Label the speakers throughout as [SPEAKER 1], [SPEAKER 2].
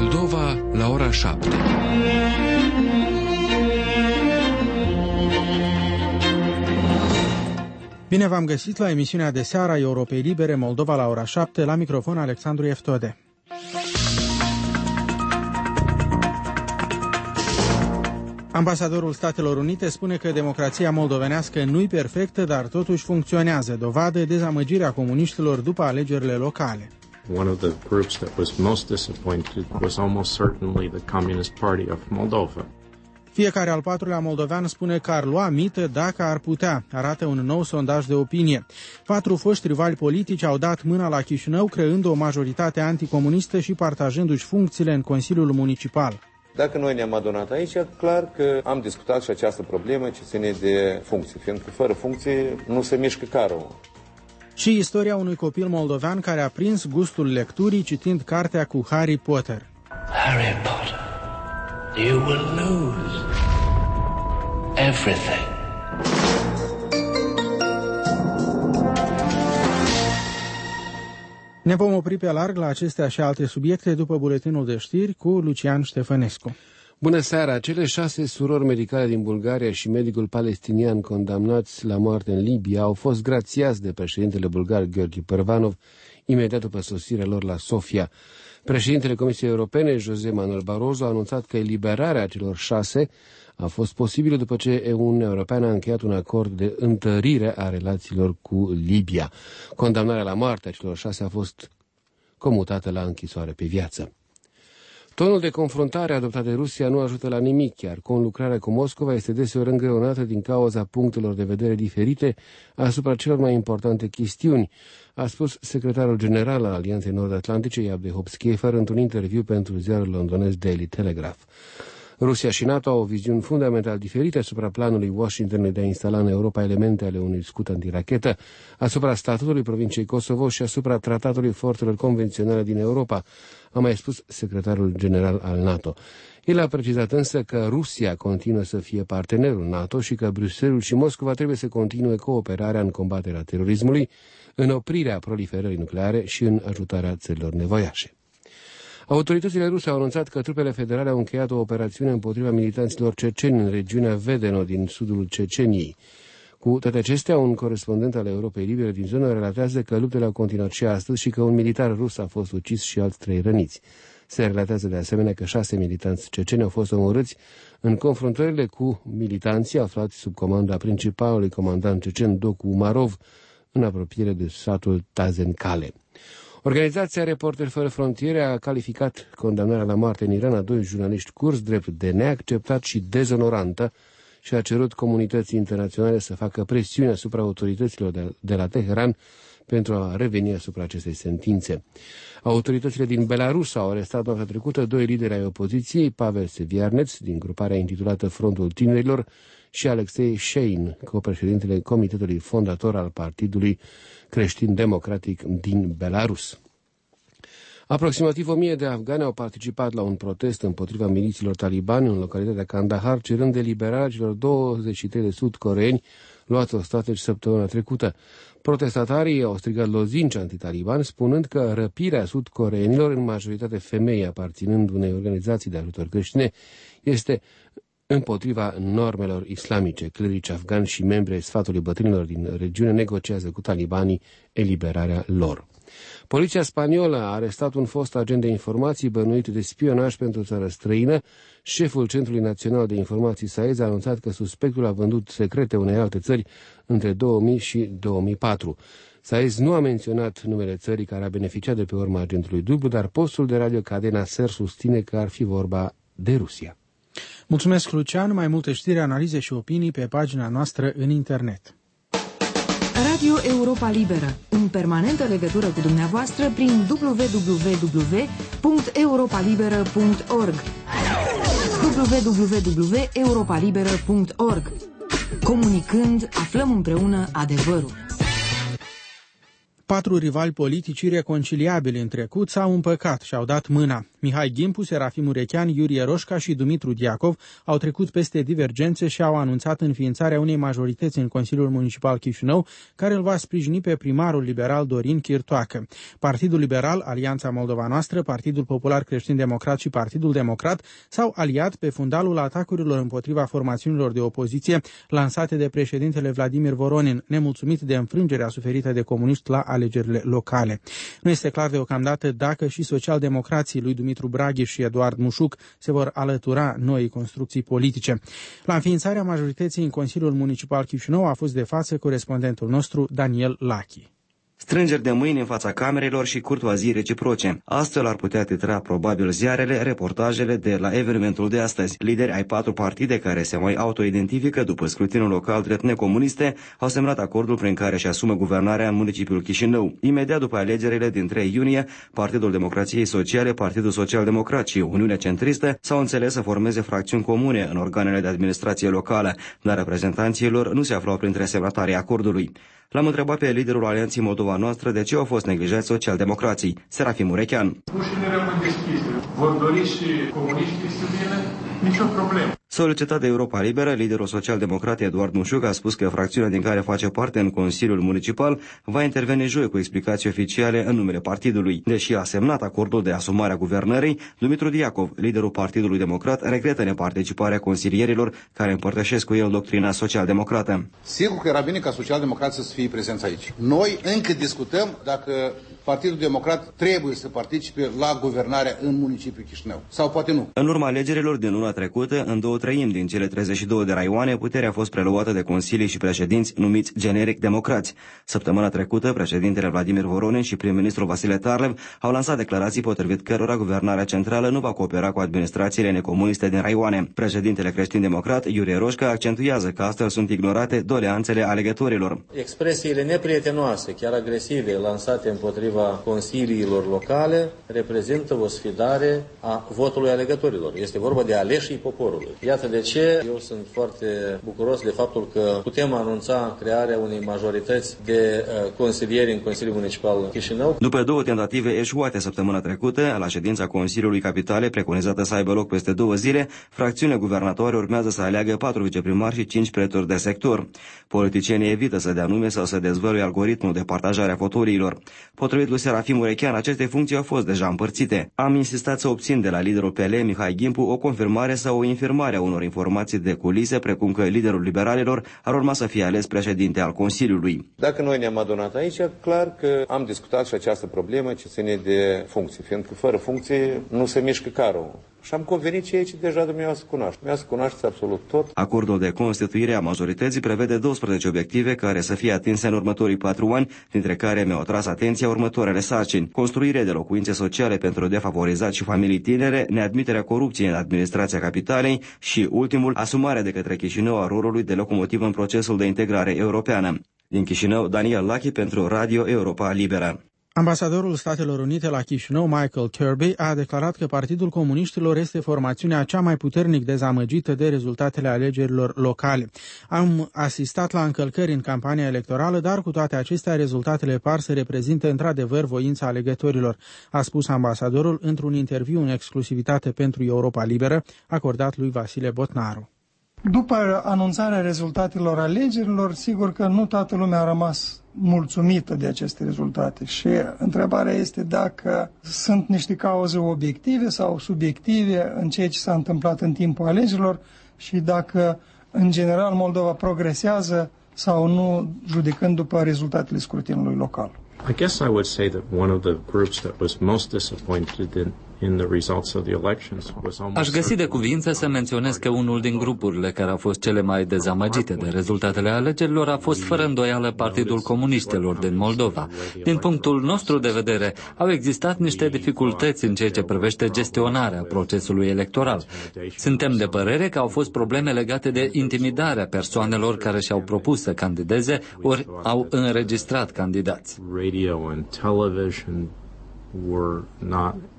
[SPEAKER 1] Moldova la ora 7.
[SPEAKER 2] Bine v-am găsit la emisiunea de seară a Europei Libere, Moldova la ora 7, la microfon Alexandru Eftode. Ambasadorul Statelor Unite spune că democrația moldovenească nu-i perfectă, dar totuși funcționează, dovadă dezamăgirea comuniștilor după alegerile locale.
[SPEAKER 3] One of the groups that was most disappointed was almost certainly the Communist Party of Moldova.
[SPEAKER 2] Fiecare al patrulea moldovean spune că ar lua mită dacă ar putea, arată un nou sondaj de opinie. 4 foști rivali politici au dat mâna la Chișinău, creând o majoritate anticomunistă și partajându-și funcțiile în Consiliul Municipal.
[SPEAKER 4] Dacă noi ne-am adunat aici, clar că am discutat și această problemă ce ține de funcții, fiindcă fără funcții nu se mișcă carul.
[SPEAKER 2] Și istoria unui copil moldovean care a prins gustul lecturii citind cartea cu Harry Potter.
[SPEAKER 5] Harry Potter, you will lose everything.
[SPEAKER 2] Ne vom opri pe larg la acestea și alte subiecte după buletinul de știri cu Lucian Ștefănescu.
[SPEAKER 6] Bună seara! Cele 6 surori medicale din Bulgaria și medicul palestinian condamnați la moarte în Libia au fost grațiați de președintele bulgar Gheorghe Părvanov imediat după sosirea lor la Sofia. Președintele Comisiei Europene, José Manuel Barroso, a anunțat că eliberarea celor 6 a fost posibilă după ce Uniunea Europeană a încheiat un acord de întărire a relațiilor cu Libia. Condamnarea la moarte a celor 6 a fost comutată la închisoare pe viață. Tonul de confruntare adoptat de Rusia nu ajută la nimic, iar conlucrarea cu Moscova este deseori îngreunată din cauza punctelor de vedere diferite asupra celor mai importante chestiuni, a spus secretarul general al Alianței Nord-Atlantice, Iab Hopskefer, într-un interviu pentru ziarul londonez Daily Telegraph. Rusia și NATO au o viziune fundamental diferite asupra planului Washingtonului de a instala în Europa elemente ale unui scut antirachetă, asupra statutului provinciei Kosovo și asupra tratatului forțelor convenționale din Europa, a mai spus secretarul general al NATO. El a precizat însă că Rusia continuă să fie partenerul NATO și că Bruxelles și Moscova trebuie să continue cooperarea în combaterea terorismului, în oprirea proliferării nucleare și în ajutarea țărilor nevoiașe. Autoritățile ruse au anunțat că trupele federale au încheiat o operațiune împotriva militanților ceceni în regiunea Vedeno din sudul Ceceniei. Cu toate acestea, un corespondent al Europei Libere din zonă relatează că luptele au continuat și astăzi și că un militar rus a fost ucis și alți 3 răniți. Se relatează de asemenea că 6 militanți ceceni au fost omorâți în confruntările cu militanții aflați sub comanda principalului comandant cecen Doku Umarov în apropiere de satul Tazenkale. Organizația Reporteri Fără Frontiere a calificat condamnarea la moarte în Iran a 2 jurnaliști kurzi drept de neacceptat și dezonorantă și a cerut comunității internaționale să facă presiune asupra autorităților de la Teheran pentru a reveni asupra acestei sentințe. Autoritățile din Belarus au arestat noaptea trecută 2 lideri ai opoziției, Pavel Seviarneț, din gruparea intitulată Frontul Tinerilor, și Alexei Shein, copreședintele comitetului fondator al Partidului Creștin-Democratic din Belarus. Aproximativ 1000 de afgani au participat la un protest împotriva milițiilor talibani în localitatea Kandahar, cerând eliberarea celor 23 de sud-coreeni luați ostateci săptămâna trecută. Protestatarii au strigat lozinci antitalibani, spunând că răpirea sud-coreenilor, în majoritate femei aparținând unei organizații de ajutor creștine, este împotriva normelor islamice. Clerici afgani și membri ai sfatului bătrânilor din regiune negociază cu talibanii eliberarea lor. Poliția spaniolă a arestat un fost agent de informații bănuit de spionaj pentru țară străină. Șeful Centrului Național de Informații SAEZ a anunțat că suspectul a vândut secrete unei alte țări între 2000 și 2004. SAEZ nu a menționat numele țării care a beneficiat de pe urma agentului dublu, dar postul de radio Cadena SER susține că ar fi vorba de Rusia.
[SPEAKER 2] Mulțumesc, Lucian. Mai multe știri, analize și opinii pe pagina noastră în internet.
[SPEAKER 7] Radio Europa Liberă, în permanentă legătură cu dumneavoastră prin www.europalibera.org www.europalibera.org. Comunicând, aflăm împreună adevărul.
[SPEAKER 2] 4 rivali politici ireconciliabili în trecut s-au împăcat și au dat mâna. Mihai Gimpu, Serafim Murechean, Iurie Roșca și Dumitru Diacov au trecut peste divergențe și au anunțat înființarea unei majorități în Consiliul Municipal Chișinău, care îl va sprijini pe primarul liberal Dorin Chirtoacă. Partidul Liberal, Alianța Moldova Noastră, Partidul Popular Creștin-Democrat și Partidul Democrat s-au aliat pe fundalul atacurilor împotriva formațiunilor de opoziție lansate de președintele Vladimir Voronin, nemulțumit de înfrângerea suferită de comuniști la alegerile locale. Nu este clar deocamdată dacă și socialdemocrații lui Dumitru Braghiș și Eduard Mușuc se vor alătura noii construcții politice. La înființarea majorității în Consiliul Municipal Chișinău a fost de față corespondentul nostru Daniel Lachi.
[SPEAKER 8] Strângeri de mâini în fața camerelor și curtoazii reciproce. Astfel ar putea titra probabil ziarele, reportajele de la evenimentul de astăzi. Lideri ai 4 partide care se mai autoidentifică după scrutinul local drept necomuniste au semnat acordul prin care își asumă guvernarea în municipiul Chișinău. Imediat după alegerile din 3 iunie, Partidul Democrației Sociale, Partidul Social-Democrat și Uniunea Centristă s-au înțeles să formeze fracțiuni comune în organele de administrație locală, dar reprezentanții lor nu se aflau printre semnatarii acordului. L-am întrebat pe liderul Alianței Moldova Noastră de ce au fost neglijați socialdemocrații, Serafim Murechean.
[SPEAKER 9] Ușile rămân deschise. Vor dori și comuniștii să vină? Nicio problemă.
[SPEAKER 8] Solicitat de Europa Liberă, liderul social-democrat Eduard Mușuc a spus că fracțiunea din care face parte în Consiliul Municipal va interveni joi cu explicații oficiale în numele partidului. Deși a semnat acordul de asumare a guvernării, Dumitru Diacov, liderul Partidului Democrat, regretă neparticiparea consilierilor care împărtășesc cu el doctrina social-democrată.
[SPEAKER 10] Sigur că era bine ca social-democrații să fie prezenți aici. Noi încă discutăm dacă Partidul Democrat trebuie să participe la guvernarea în municipiul Chișinău. Sau poate nu.
[SPEAKER 8] În urma alegerilor din luna trecută, în 2/3 din cele 32 de raioane, puterea a fost preluată de consilii și președinți numiți generic democrați. Săptămâna trecută, președintele Vladimir Voronin și prim-ministrul Vasile Tarlev au lansat declarații potrivit cărora guvernarea centrală nu va coopera cu administrațiile necomuniste din raioane. Președintele creștin-democrat, Iurie Roșca, accentuează că astfel sunt ignorate doleanțele alegătorilor.
[SPEAKER 11] Expresiile neprietenoase, chiar agresive, lansate împotriva consiliilor locale reprezintă o sfidare a votului alegătorilor. Este vorba de aleșii poporului. Iată de ce eu sunt foarte bucuros de faptul că putem anunța crearea unei majorități de consilieri în Consiliul Municipal Chișinău.
[SPEAKER 8] După 2 tentative eșuate săptămâna trecută, la ședința Consiliului Capitale, preconizată să aibă loc peste 2 zile, fracțiunile guvernatoare urmează să aleagă 4 viceprimari și 5 pretori de sector. Politicienii evită să dea nume sau să dezvăluie algoritmul de partajare a fotoliilor. Potrivit lui Serafim Murechean, aceste funcții au fost deja împărțite. Am insistat să obțin de la liderul PL, Mihai Gimpu, o confirmare sau o infirmare a unor informații de culise, precum că liderul liberalilor ar urma să fie ales președinte al Consiliului.
[SPEAKER 4] Dacă noi ne-am adunat aici, clar că am discutat și această problemă ce ține de funcții, fiindcă fără funcții nu se mișcă carul. Și am convenit ceea ce deja dumneavoastră cunoaște. Dumneavoastră cunoașteți absolut tot.
[SPEAKER 8] Acordul de constituire a majorității prevede 12 obiective care să fie atinse în următorii 4 ani, dintre care mi-au atras atenția următoarele sarcini: construire de locuințe sociale pentru defavorizați și familii tinere, neadmiterea corupției în administrația capitalei și, ultimul, asumarea de către Chișinău a rolului de locomotivă în procesul de integrare europeană. Din Chișinău, Daniel Lachi pentru Radio Europa Liberă.
[SPEAKER 2] Ambasadorul Statelor Unite la Chișinău, Michael Kirby, a declarat că Partidul Comuniștilor este formațiunea cea mai puternic dezamăgită de rezultatele alegerilor locale. Am asistat la încălcări în campania electorală, dar cu toate acestea rezultatele par să reprezinte într-adevăr voința alegătorilor, a spus ambasadorul într-un interviu în exclusivitate pentru Europa Liberă, acordat lui Vasile Botnaru.
[SPEAKER 12] După anunțarea rezultatelor alegerilor, sigur că nu toată lumea a rămas mulțumită de aceste rezultate și întrebarea este dacă sunt niște cauze obiective sau subiective în ceea ce s-a întâmplat în timpul alegerilor și dacă, în general, Moldova progresează sau nu, judecând după rezultatele scrutinului local.
[SPEAKER 3] I guess I would say that one of the groups that was most disappointed in the results of the elections was almost.
[SPEAKER 13] Aș găsi de cuvință să menționez că unul din grupurile care au fost cele mai dezamăgite de rezultatele alegerilor a fost fără îndoială Partidul Comuniștilor din Moldova. Din punctul nostru de vedere, au existat niște dificultăți în ceea ce privește gestionarea procesului electoral. Suntem de părere că au fost probleme legate de intimidarea persoanelor care și-au propus să candideze ori au înregistrat candidați.
[SPEAKER 3] Radio and television were not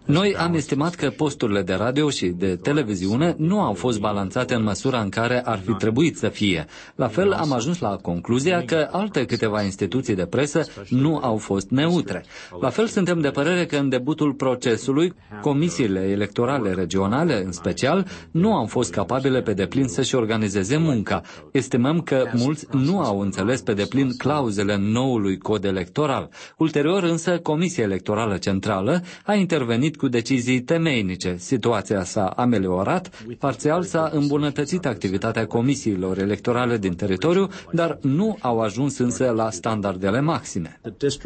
[SPEAKER 13] Noi am estimat că posturile de radio și de televiziune nu au fost balanțate în măsura în care ar fi trebuit să fie. La fel, am ajuns la concluzia că alte câteva instituții de presă nu au fost neutre. La fel, suntem de părere că în debutul procesului, comisiile electorale regionale, în special, nu au fost capabile pe deplin să-și organizeze munca. Estimăm că mulți nu au înțeles pe deplin clauzele noului cod electoral. Ulterior, însă, Comisia Electorală Centrală a intervenit cu decizii temeinice. Situația s-a ameliorat, parțial s-a îmbunătățit activitatea comisiilor electorale din teritoriu, dar nu au ajuns însă la standardele maxime.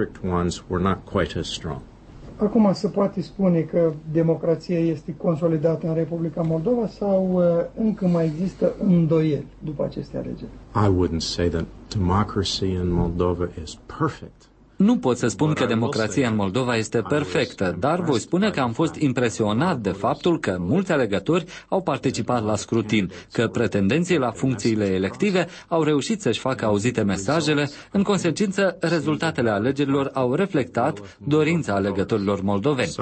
[SPEAKER 12] Acum se poate spune că democrația este consolidată în Republica Moldova sau încă mai există îndoieli după aceste alegeri?
[SPEAKER 3] I wouldn't say that democracy in Moldova is perfect.
[SPEAKER 13] Nu pot să spun că democrația în Moldova este perfectă, dar voi spune că am fost impresionat de faptul că mulți alegători au participat la scrutin, că pretendenții la funcțiile elective au reușit să-și facă auzite mesajele, în consecință, rezultatele alegerilor au reflectat dorința alegătorilor moldoveni.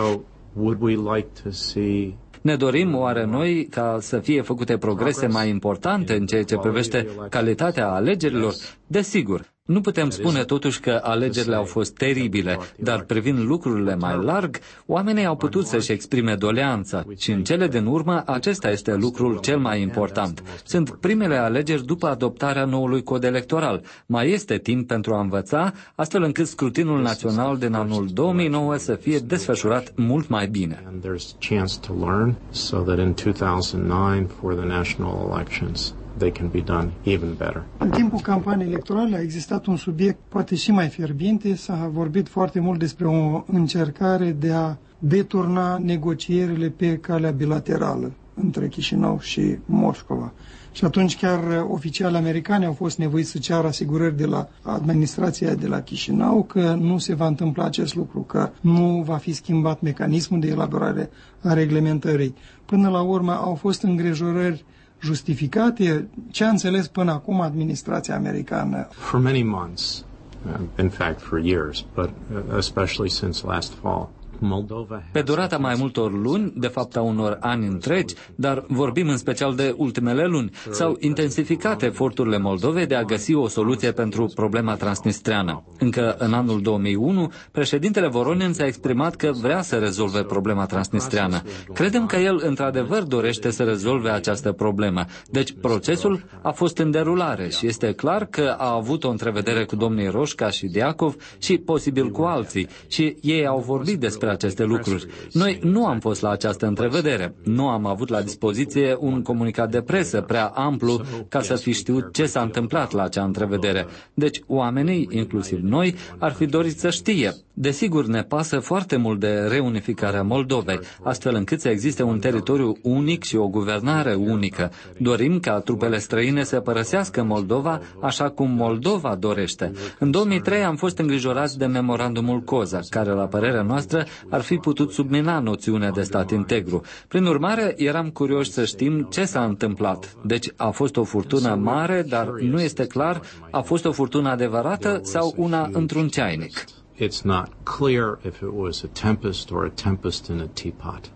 [SPEAKER 13] Ne dorim oare noi ca să fie făcute progrese mai importante în ceea ce privește calitatea alegerilor? Desigur. Nu putem spune totuși că alegerile au fost teribile, dar privind lucrurile mai larg, oamenii au putut să-și exprime doleanța și în cele din urmă acesta este lucrul cel mai important. Sunt primele alegeri după adoptarea noului cod electoral. Mai este timp pentru a învăța, astfel încât scrutinul național din anul 2009 să fie desfășurat mult mai bine.
[SPEAKER 3] They can be done even better.
[SPEAKER 12] În timpul campaniei electorale a existat un subiect poate și mai fierbinte, s-a vorbit foarte mult despre o încercare de a deturna negocierile pe calea bilaterală între Chișinău și Moscova. Și atunci chiar oficiali americani au fost nevoiți să ceară asigurări de la administrația de la Chișinău că nu se va întâmpla acest lucru, că nu va fi schimbat mecanismul de elaborare a reglementării. Până la urmă au fost îngrijorări justificate. Ce a înțeles până acum administrația americană?
[SPEAKER 3] For many months, in fact for years, but especially since last fall.
[SPEAKER 13] Pe durata mai multor luni, de fapt a unor ani întregi, dar vorbim în special de ultimele luni, s-au intensificat eforturile Moldovei de a găsi o soluție pentru problema transnistreană. Încă în anul 2001, președintele Voronin s-a exprimat că vrea să rezolve problema transnistreană. Credem că el într-adevăr dorește să rezolve această problemă. Deci procesul a fost în derulare și este clar că a avut o întrevedere cu domnii Roșca și Diacov și posibil cu alții și ei au vorbit despre aceste lucruri. Noi nu am fost la această întrevedere. Nu am avut la dispoziție un comunicat de presă prea amplu ca să fi știut ce s-a întâmplat la acea întrevedere. Deci oamenii, inclusiv noi, ar fi dorit să știe. Desigur, ne pasă foarte mult de reunificarea Moldovei, astfel încât să existe un teritoriu unic și o guvernare unică. Dorim ca trupele străine să părăsească Moldova așa cum Moldova dorește. În 2003 am fost îngrijorați de memorandumul COZAC, care, la părerea noastră, ar fi putut submina noțiunea de stat integru. Prin urmare, eram curioși să știm ce s-a întâmplat. Deci a fost o furtună mare, dar nu este clar, a fost o furtună adevărată sau una într-un ceainic.
[SPEAKER 3] It's not clear if it was a tempest or a tempest in a teapot.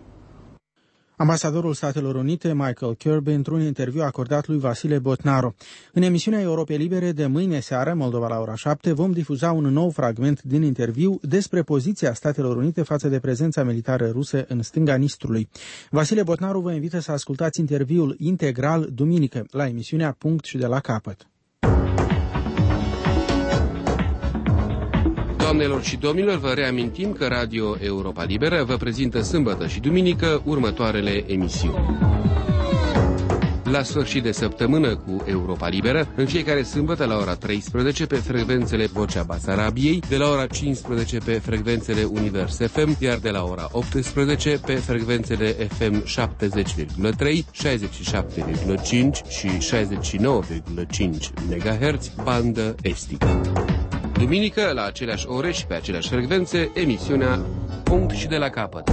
[SPEAKER 2] Ambasadorul Statelor Unite, Michael Kirby, într-un interviu acordat lui Vasile Botnaru. În emisiunea Europe Libere de mâine seară, Moldova la ora 7, vom difuza un nou fragment din interviu despre poziția Statelor Unite față de prezența militară rusă în stânga Nistrului. Vasile Botnaru vă invită să ascultați interviul integral duminică la emisiunea Punct și de la capăt.
[SPEAKER 6] Doamnelor și domnilor, vă reamintim că Radio Europa Liberă vă prezintă sâmbătă și duminică următoarele emisiuni. La sfârșit de săptămână cu Europa Liberă, în fiecare sâmbătă la ora 13 pe frecvențele Vocea Basarabiei, de la ora 15 pe frecvențele Univers FM, iar de la ora 18 pe frecvențele FM 70,3, 67,5 și 69,5 MHz, bandă estică. Duminică, la aceleași ore și pe aceleași frecvențe, emisiunea Punct și de la capăt.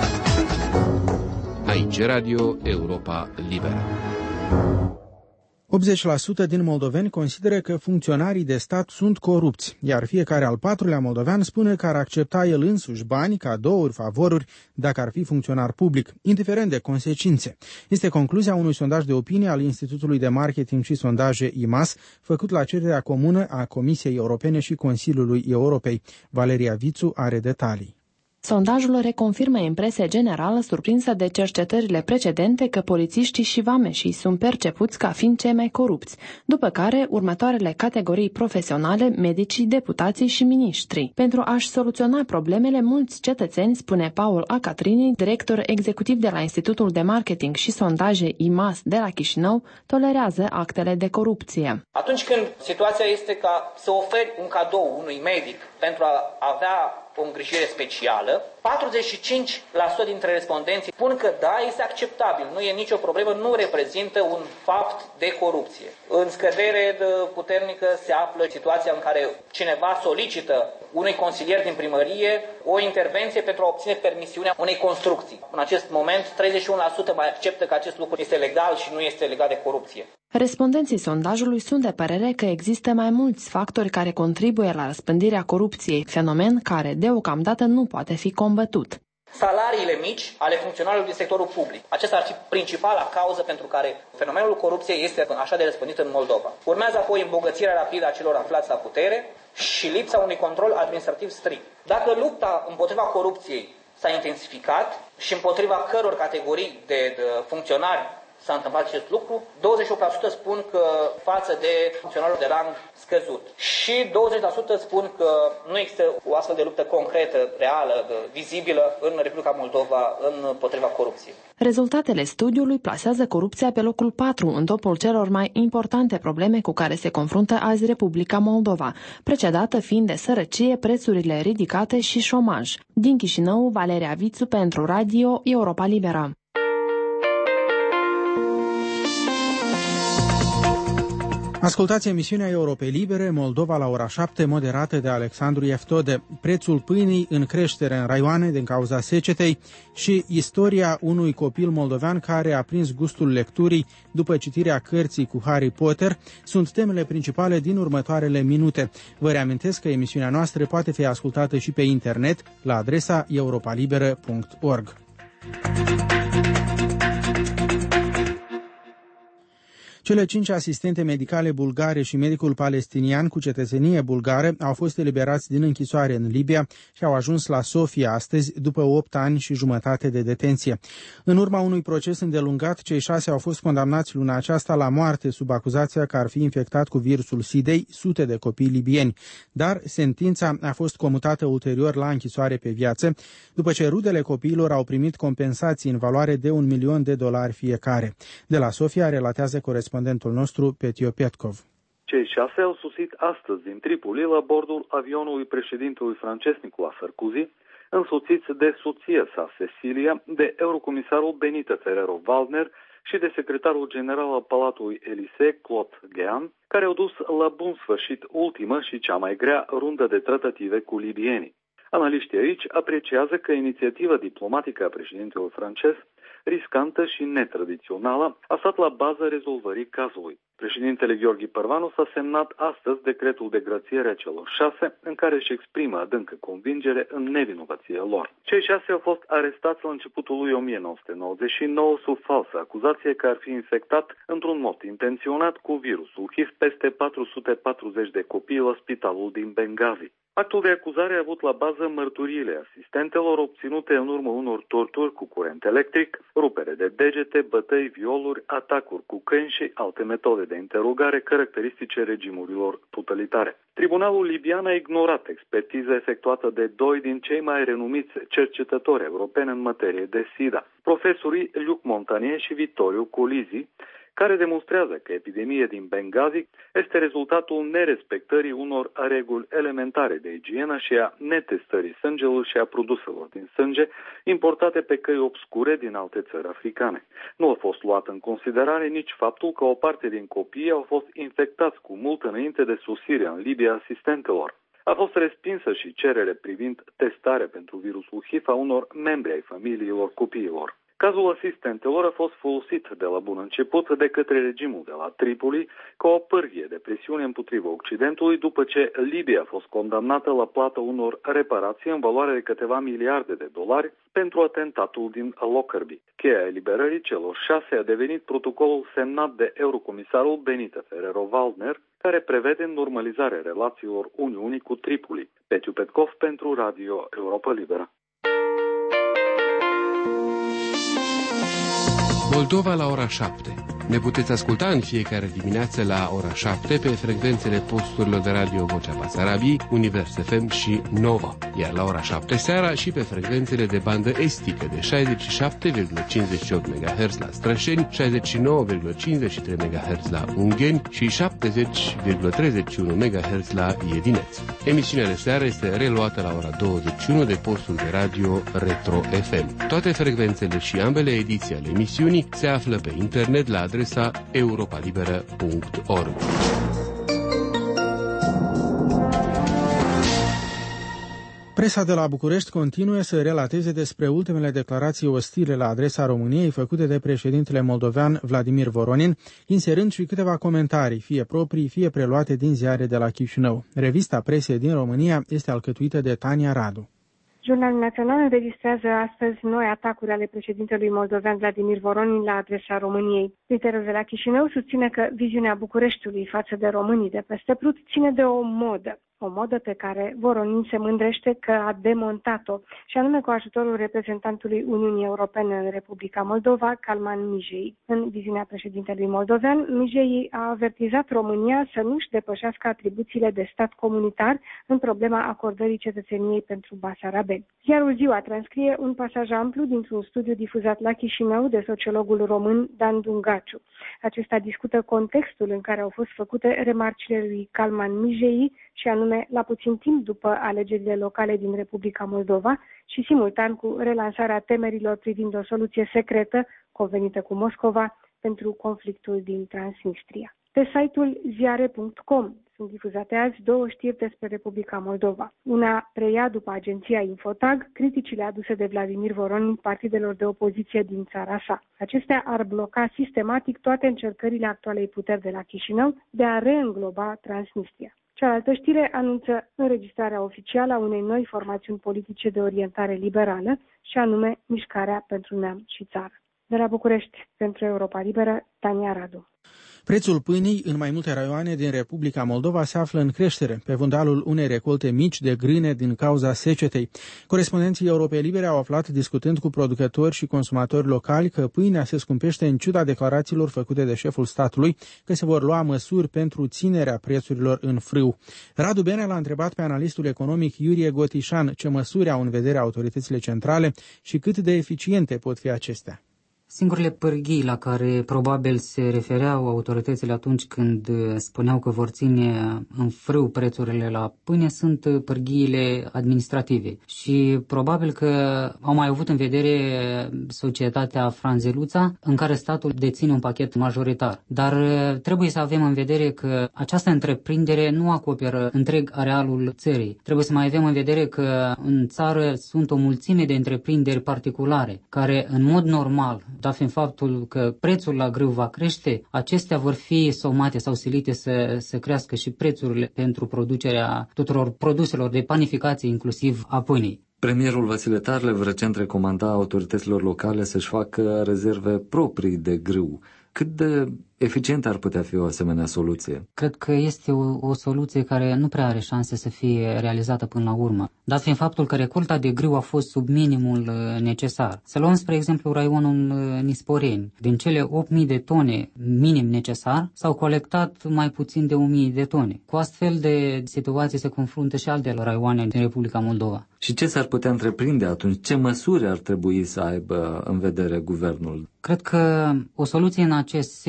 [SPEAKER 6] Aici Radio Europa Liberă.
[SPEAKER 2] 80% din moldoveni consideră că funcționarii de stat sunt corupți, iar fiecare al patrulea moldovean spune că ar accepta el însuși bani, cadouri, favoruri, dacă ar fi funcționar public, indiferent de consecințe. Este concluzia unui sondaj de opinie al Institutului de Marketing și Sondaje IMAS, făcut la cererea comună a Comisiei Europene și Consiliului Europei. Valeria Vițu are detalii.
[SPEAKER 14] Sondajul reconfirmă impresia generală surprinsă de cercetările precedente că polițiștii și vameșii sunt percepuți ca fiind cei mai corupți, după care următoarele categorii profesionale, medicii, deputații și miniștri. Pentru a-și soluționa problemele, mulți cetățeni, spune Paul Acatrini, director executiv de la Institutul de Marketing și Sondaje IMAS de la Chișinău, tolerează actele de corupție.
[SPEAKER 15] Atunci când situația este ca să oferi un cadou unui medic pentru a avea o îngrijire specială, 45% dintre respondenți spun că da, este acceptabil, nu e nicio problemă, nu reprezintă un fapt de corupție. În scădere puternică se află situația în care cineva solicită unui consilier din primărie o intervenție pentru a obține permisiunea unei construcții. În acest moment, 31% mai acceptă că acest lucru este legal și nu este legat de corupție.
[SPEAKER 14] Respondenții sondajului sunt de părere că există mai mulți factori care contribuie la răspândirea corupției, fenomen care deocamdată nu poate fi combătut.
[SPEAKER 15] Salariile mici ale funcționarilor din sectorul public. Acesta ar fi principala cauză pentru care fenomenul corupției este așa de răspândit în Moldova. Urmează apoi îmbogățirea rapidă a celor aflați la putere și lipsa unui control administrativ strict. Dacă lupta împotriva corupției s-a intensificat și împotriva căror categorii de funcționari s-a întâmplat acest lucru, 28% spun că față de funcționarul de rang scăzut și 20% spun că nu există o astfel de luptă concretă, reală, vizibilă în Republica Moldova împotriva corupției.
[SPEAKER 14] Rezultatele studiului plasează corupția pe locul 4 în topul celor mai importante probleme cu care se confruntă azi Republica Moldova, precedată fiind de sărăcie, prețurile ridicate și șomaj. Din Chișinău, Valeria Vițu pentru Radio Europa Liberă.
[SPEAKER 2] Ascultați emisiunea Europei Libere, Moldova la ora 7, moderată de Alexandru Eftode. Prețul pâinii în creștere în raioane din cauza secetei și istoria unui copil moldovean care a prins gustul lecturii după citirea cărții cu Harry Potter sunt temele principale din următoarele minute. Vă reamintesc că emisiunea noastră poate fi ascultată și pe internet la adresa europalibera.org. Cele 5 asistente medicale bulgare și medicul palestinian cu cetățenie bulgară au fost eliberați din închisoare în Libia și au ajuns la Sofia astăzi, după 8 ani și jumătate de detenție. În urma unui proces îndelungat, cei 6 au fost condamnați luna aceasta la moarte sub acuzația că ar fi infectat cu virusul SIDEI sute de copii libieni, dar sentința a fost comutată ulterior la închisoare pe viață, după ce rudele copiilor au primit compensații în valoare de $1.000.000 fiecare. De la Sofia relatează corespondentul nostru Petio Petkov.
[SPEAKER 16] Cei 6 au sosit astăzi din Tripoli la bordul avionului președintelui francez Nicolas Sarkozy, însoțiți de soția sa Cecilia, de eurocomisarul Benita Ferrero-Waldner și de secretarul general al Palatului Élysée, Claude Guéant, care au dus la bun sfârșit ultima și cea mai grea rundă de tratative cu libienii. Analiștii aici apreciază că inițiativa diplomatică a președintelui francez, riscantă și netradițională, a stat la baza rezolvării cazului. Președintele Gheorghe Părvanov s-a semnat astăzi decretul de grațiere a celor 6, în care își exprimă adâncă convingere în nevinovăția lor. Cei 6 au fost arestați la începutul lui 1999 sub falsă acuzație că ar fi infectat într-un mod intenționat cu virusul HIV peste 440 de copii la spitalul din Benghazi. Actul de acuzare a avut la bază mărturiile asistentelor obținute în urma unor torturi cu curent electric, rupere de degete, bătăi, violuri, atacuri cu câini și alte metode de interogare caracteristice regimurilor totalitare. Tribunalul libian a ignorat expertiza efectuată de 2 din cei mai renumiți cercetători europeni în materie de SIDA, profesorii Luc Montagnier și Vittorio Colisi, care demonstrează că epidemia din Benghazi este rezultatul nerespectării unor reguli elementare de igienă și a netestării sângelui și a produselor din sânge importate pe căi obscure din alte țări africane. Nu a fost luat în considerare nici faptul că o parte din copii au fost infectați cu mult înainte de sosirea în Libia asistentelor. A fost respinsă și cerere privind testare pentru virusul HIV a unor membri ai familiilor copiilor. Cazul asistentelor a fost folosit de la bun început de către regimul de la Tripoli ca o pârghie de presiune împotriva Occidentului după ce Libia a fost condamnată la plata unor reparații în valoare de câteva miliarde de dolari pentru atentatul din Lockerbie. Cheia eliberării celor 6 a devenit protocolul semnat de eurocomisarul Benita Ferrero-Waldner, care prevede normalizarea relațiilor Uniunii cu Tripoli. Petiu Petkov pentru Radio Europa Liberă.
[SPEAKER 6] Moldova la ora 7. Ne puteți asculta în fiecare dimineață la ora 7 pe frecvențele posturilor de radio Vocea Basarabiei, Univers FM și Nova, iar la ora 7 seara și pe frecvențele de bandă estică de 67,58 MHz la Strășeni, 69,53 MHz la Ungheni și 70,31 MHz la Iedineț. Emisiunea de seară este reluată la ora 21 de postul de radio Retro FM. Toate frecvențele și ambele ediții ale emisiunii se află pe internet la adresa europalibera.org.
[SPEAKER 2] Presa de la București continuă să relateze despre ultimele declarații ostile la adresa României făcute de președintele moldovean Vladimir Voronin, inserând și câteva comentarii, fie proprii, fie preluate din ziare de la Chișinău. Revista presei din România este alcătuită de Tania Radu.
[SPEAKER 17] Jurnalul Național înregistrează astăzi noi atacuri ale președintelui moldovean Vladimir Voronin la adresa României. Literul de la Chișinău susține că viziunea Bucureștiului față de românii de peste Prut ține de o modă pe care Voronin se mândrește că a demontat-o, și anume cu ajutorul reprezentantului Uniunii Europene în Republica Moldova, Calman Mijei. În viziunea președintelui moldovean, Mijei a avertizat România să nu-și depășească atribuțiile de stat comunitar în problema acordării cetățeniei pentru basarabeni. Ziarul Ziua transcrie un pasaj amplu dintr-un studiu difuzat la Chișinău de sociologul român Dan Dungaciu. Acesta discută contextul în care au fost făcute remarcile lui Calman Mijei, și anume la puțin timp după alegerile locale din Republica Moldova și simultan cu relansarea temerilor privind o soluție secretă convenită cu Moscova pentru conflictul din Transnistria. Pe site-ul ziare.com sunt difuzate azi două știri despre Republica Moldova. Una preia după agenția Infotag criticile aduse de Vladimir Voronin partidelor de opoziție din țara sa. Acestea ar bloca sistematic toate încercările actualei puteri de la Chișinău de a reîngloba Transnistria. Cealaltă știre anunță înregistrarea oficială a unei noi formațiuni politice de orientare liberală, și anume Mișcarea pentru Neam și Țară. De la București, pentru Europa Liberă, Tania Radu.
[SPEAKER 2] Prețul pâinii în mai multe raioane din Republica Moldova se află în creștere, pe fundalul unei recolte mici de grâne din cauza secetei. Corespondenții Europei Libere au aflat, discutând cu producători și consumatori locali, că pâinea se scumpește în ciuda declarațiilor făcute de șeful statului că se vor lua măsuri pentru ținerea prețurilor în frâu. Radu Bene l-a întrebat pe analistul economic Iurie Gotișan ce măsuri au în vedere autoritățile centrale și cât de eficiente pot fi acestea.
[SPEAKER 18] Singurele pârghii la care probabil se refereau autoritățile atunci când spuneau că vor ține în frâu prețurile la pâine sunt pârghiile administrative. Și probabil că au mai avut în vedere societatea Franzeluța, în care statul deține un pachet majoritar. Dar trebuie să avem în vedere că această întreprindere nu acoperă întreg arealul țării. Trebuie să mai avem în vedere că în țară sunt o mulțime de întreprinderi particulare care în mod normal, dat fiind faptul că prețul la grâu va crește, acestea vor fi somate sau silite să crească și prețurile pentru producerea tuturor produselor de panificație, inclusiv a pâinii.
[SPEAKER 13] Premierul Vasile Tarlev recent recomanda autorităților locale să-și facă rezerve proprii de grâu. Cât de eficientă ar putea fi o asemenea soluție?
[SPEAKER 18] Cred că este o soluție care nu prea are șanse să fie realizată până la urmă, dat fiind faptul că recolta de grâu a fost sub minimul necesar. Să luăm, spre exemplu, raionul Nisporeni. Din cele 8.000 de tone minim necesar, s-au colectat mai puțin de 1.000 de tone. Cu astfel de situații se confruntă și alte raioane din Republica Moldova.
[SPEAKER 13] Și ce s-ar putea întreprinde atunci? Ce măsuri ar trebui să aibă în vedere guvernul?
[SPEAKER 18] Cred că o soluție în acest sens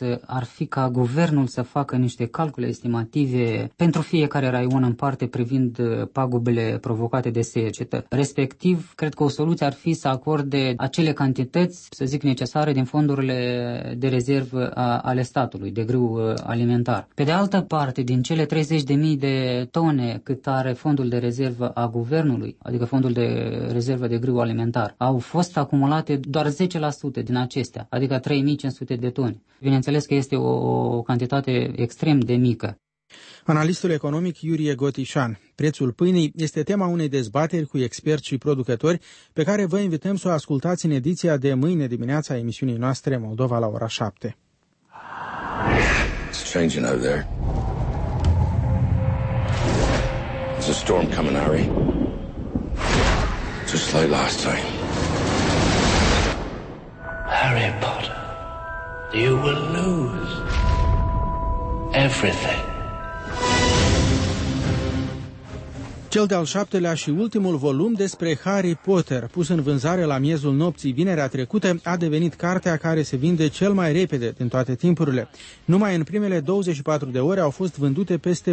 [SPEAKER 18] însă ar fi ca guvernul să facă niște calcule estimative pentru fiecare raion în parte privind pagubele provocate de secetă. Respectiv, cred că o soluție ar fi să acorde acele cantități, să zic, necesare din fondurile de rezervă ale statului, de grâu alimentar. Pe de altă parte, din cele 30.000 de tone cât are fondul de rezervă a guvernului, adică fondul de rezervă de grâu alimentar, au fost acumulate doar 10% din acestea, adică 3.500 de tone. Bineînțeles că este o cantitate extrem de mică.
[SPEAKER 2] Analistul economic Iurie Gotișan. Prețul pâinii este tema unei dezbateri cu experți și producători pe care vă invităm să o ascultați în ediția de mâine dimineața a emisiunii noastre Moldova la ora 7.
[SPEAKER 19] It's changing out there. There's a storm coming, Harry. Just like last time.
[SPEAKER 5] Harry Potter, you will lose everything.
[SPEAKER 2] Cel de-al 7-lea și ultimul volum despre Harry Potter, pus în vânzare la miezul nopții vinerea trecută, a devenit cartea care se vinde cel mai repede din toate timpurile. Numai în primele 24 de ore au fost vândute peste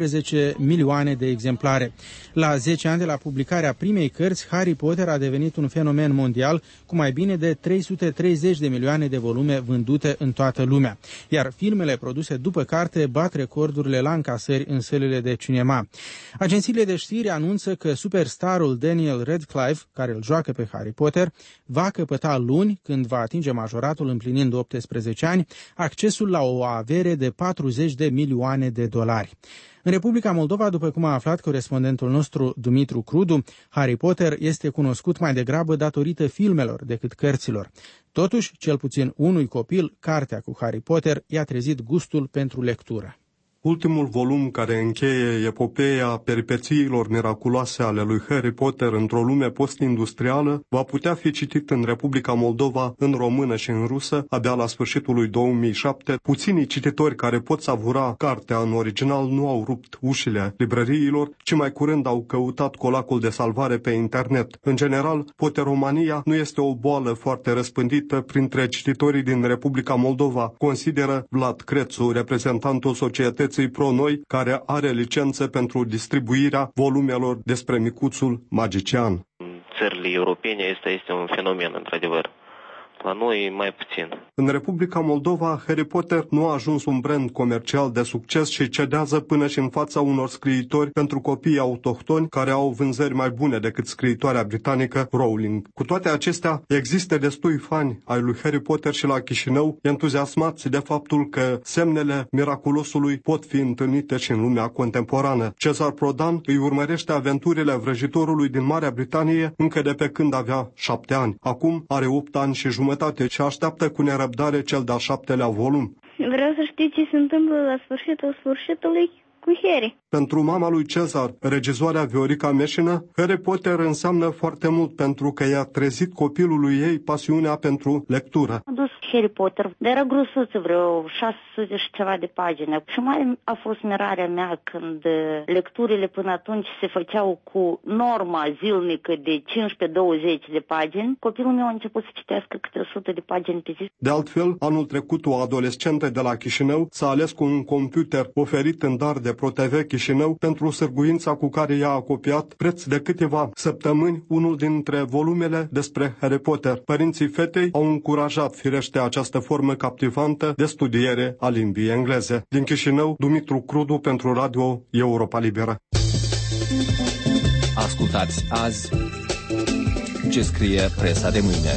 [SPEAKER 2] 11 milioane de exemplare. La 10 ani de la publicarea primei cărți, Harry Potter a devenit un fenomen mondial cu mai bine de 330 de milioane de volume vândute în toată lumea. Iar filmele produse după carte bat recordurile la încasări în sălile de cinema. Agențiile de știri anunță că superstarul Daniel Radcliffe, care îl joacă pe Harry Potter, va căpăta luni, când va atinge majoratul împlinind 18 ani, accesul la o avere de 40 de milioane de dolari. În Republica Moldova, după cum a aflat corespondentul nostru Dumitru Crudu, Harry Potter este cunoscut mai degrabă datorită filmelor decât cărților. Totuși, cel puțin unui copil, cartea cu Harry Potter i-a trezit gustul pentru lectură.
[SPEAKER 20] Ultimul volum care încheie epopeea peripețiilor miraculoase ale lui Harry Potter într-o lume post-industrială va putea fi citit în Republica Moldova în română și în rusă abia la sfârșitul lui 2007. Puținii cititori care pot savura cartea în original nu au rupt ușile librăriilor, ci mai curând au căutat colacul de salvare pe internet. În general, potteromania nu este o boală foarte răspândită printre cititorii din Republica Moldova, consideră Vlad Crețu, reprezentantul societății Pro-Noi, care are licență pentru distribuirea volumelor despre micuțul magician.
[SPEAKER 21] În țările europene este un fenomen, într-adevăr. La noi mai puțin.
[SPEAKER 20] În Republica Moldova, Harry Potter nu a ajuns un brand comercial de succes și cedează până și în fața unor scriitori pentru copii autohtoni care au vânzări mai bune decât scriitoarea britanică Rowling. Cu toate acestea, există destui fani ai lui Harry Potter și la Chișinău, entuziasmați de faptul că semnele miraculosului pot fi întâlnite și în lumea contemporană. Cezar Prodan îi urmărește aventurile vrăjitorului din Marea Britanie încă de pe când avea 7 ani. Acum are 8 ani și jumătate și așteaptă cu nerăbdare cel de-al 7-lea volum.
[SPEAKER 22] Vreau să știu ce se întâmplă la sfârșitului cu Harry.
[SPEAKER 20] Pentru mama lui Cezar, regizoarea Viorica Meșină, Harry Potter înseamnă foarte mult pentru că i-a trezit copilului ei pasiunea pentru lectură.
[SPEAKER 22] A dus Harry Potter, dar era grosuță, vreo 600 și ceva de pagini. Și mai a fost mirarea mea când lecturile până atunci se făceau cu norma zilnică de 15-20 de pagini. Copilul meu a început să citească câte 100 de pagini pe zi.
[SPEAKER 20] De altfel, anul trecut o adolescentă de la Chișinău s-a ales cu un computer oferit în dar de ProTV Chișinău pentru sârguința cu care i-a acopiat preț de câteva săptămâni unul dintre volumele despre Harry Potter. Părinții fetei au încurajat firește această formă captivantă de studiere a limbii engleze. Din Chișinău, Dumitru Crudu pentru Radio Europa Liberă.
[SPEAKER 23] Ascultați azi ce scrie presa de mâine.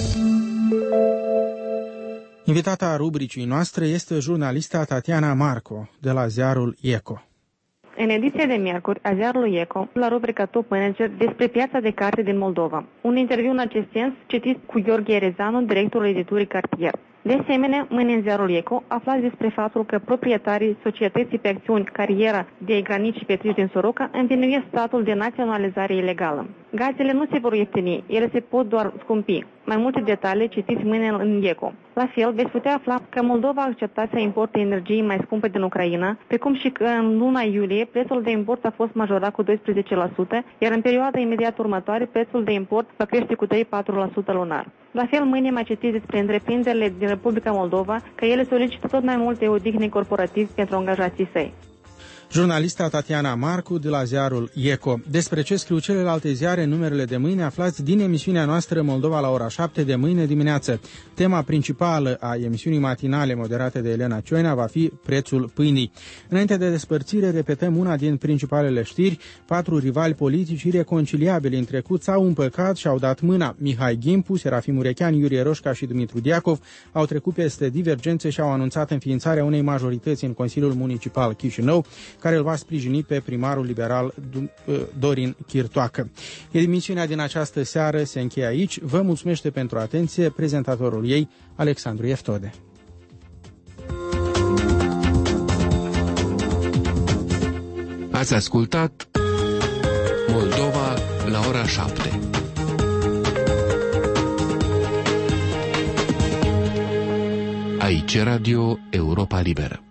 [SPEAKER 2] Invitata rubricii noastre este jurnalista Tatiana Marco de la ziarul Eco.
[SPEAKER 24] În ediția de miercuri a ziarului Eco, la rubrica Top Manager despre piața de carte din Moldova. Un interviu în acest sens citit cu Gheorghe Erezanu, directorul editurii Cartier. De asemenea, mâine în ziarul Eco aflați despre faptul că proprietarii societății pe acțiuni Cariera de Granici și Petrici din Soroca învinuiesc statul de naționalizare ilegală. Gazele nu se vor ieftini, ele se pot doar scumpi. Mai multe detalii citiți mâine în ECO. La fel, veți putea afla că Moldova a acceptat să importe energie mai scumpă din Ucraina, precum și că în luna iulie prețul de import a fost majorat cu 12%, iar în perioada imediat următoare prețul de import va crește cu 3-4% lunar. La fel, mâine mai citiți despre întreprinderile din Republica Moldova că ele solicită tot mai multe odihne corporativ pentru angajații săi.
[SPEAKER 2] Jurnalista Tatiana Marcu de la ziarul ECO. Despre ce scriu celelalte ziare în numerele de mâine aflați din emisiunea noastră Moldova la ora 7 de mâine dimineață. Tema principală a emisiunii matinale moderate de Elena Cioina va fi prețul pâinii. Înainte de despărțire, repetăm una din principalele știri. 4 rivali politici ireconciliabili în trecut s-au împăcat și au dat mâna. Mihai Ghimpu, Serafim Urechean, Iurie Roșca și Dumitru Diacov au trecut peste divergențe și au anunțat înființarea unei majorități în Consiliul Municipal Chișinău, care îl va sprijini pe primarul liberal Dorin Chirtoacă. Emisiunea din această seară se încheie aici. Vă mulțumește pentru atenție prezentatorul ei, Alexandru Eftode.
[SPEAKER 1] Ați ascultat Moldova la ora 7. Aici Radio Europa Liberă.